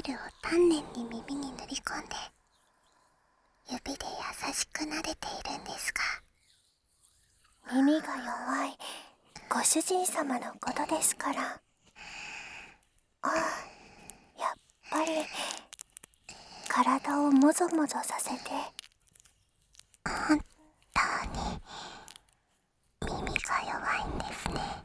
イルを丹念に耳に塗り込んで、指で優しく撫でているんですが。 耳が弱いご主人様のことですから。ああ、やっぱり体をもぞもぞさせて。 本当に耳が弱いんですね。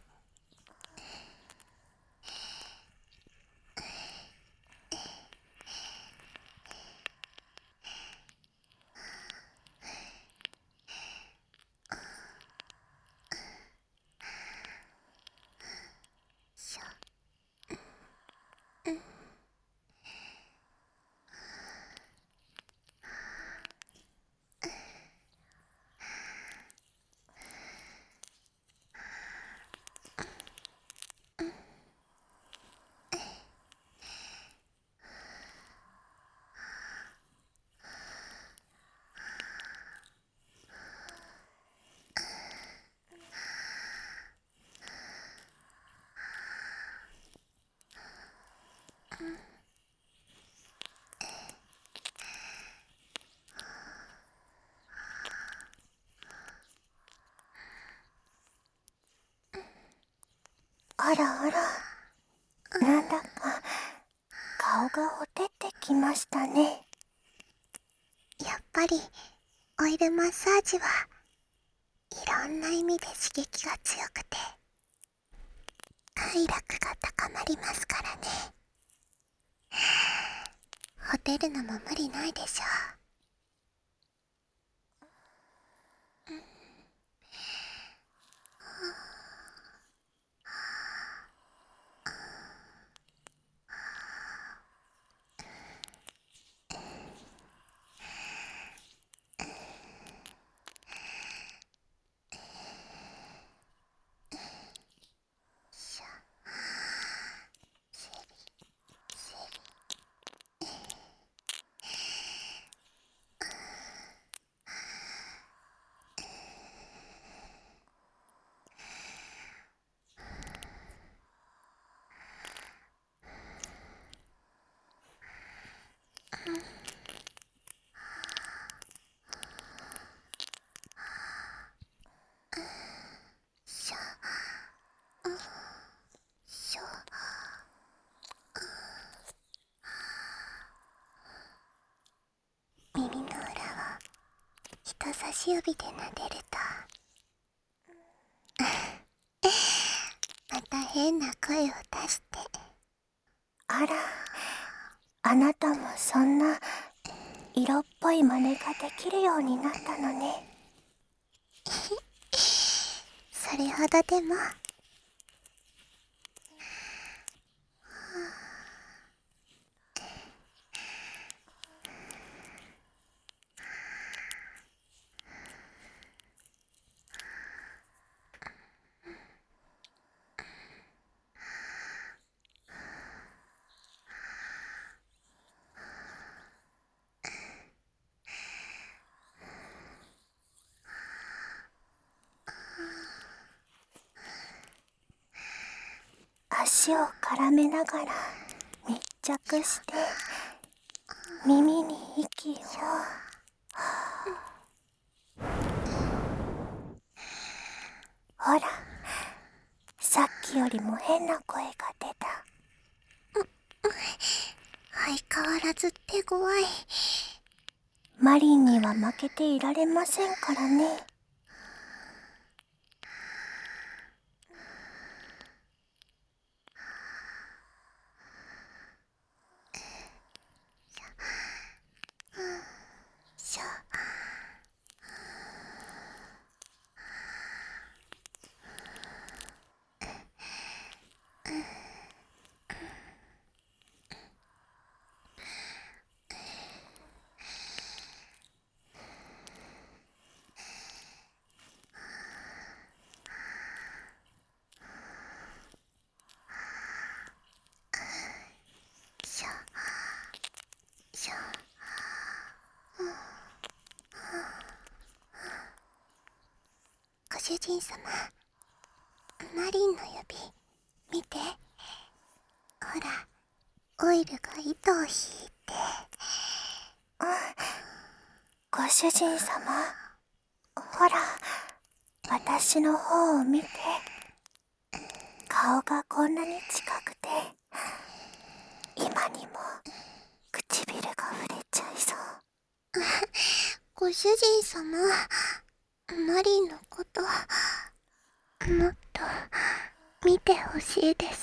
あらあら、なんだか顔がほてってきましたね。 やっぱりオイルマッサージはいろんな意味で刺激が強くて快楽が高まりますからね。ホテルのも無理ないでしょしょしょ。耳の裏を人差し指で撫でるとまた変な声を出して。 あら、あなたもそんな色っぽい真似ができるようになったのね。 それほどでも。 足を絡めながら密着して耳に息を。ほら、さっきよりも変な声が出た。 相変わらず手強い。 マリンには負けていられませんからね。 しょ。しょしょ。ご主人様、マリンの指見て。ほら、 オイルが糸を引いて。 ご主人様、ほら、私の方を見て。顔がこんなに近くて、今にも唇が触れちゃいそう。 ご主人様、マリンのこともっと見てほしいです。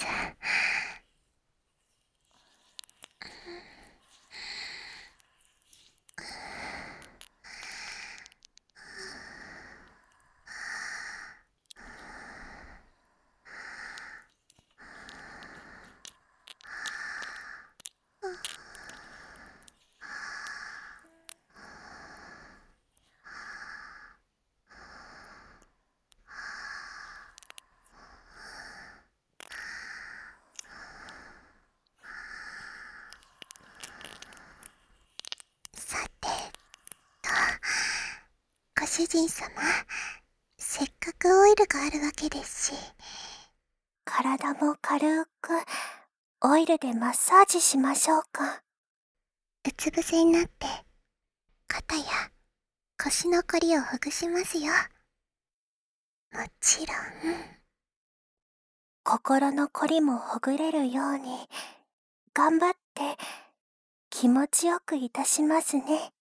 さてと、ご主人様、せっかくオイルがあるわけですし、 体も軽くオイルでマッサージしましょうか。 うつ伏せになって肩や腰のこりをほぐしますよ。もちろん。 心のこりもほぐれるように頑張って気持ちよくいたしますね。